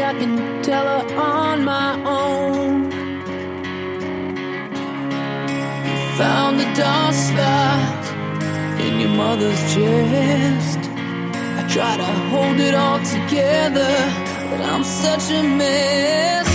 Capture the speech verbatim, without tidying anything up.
I can tell her on my own. You found the dark spot in your mother's chest. I try to hold it all together, but I'm such a mess.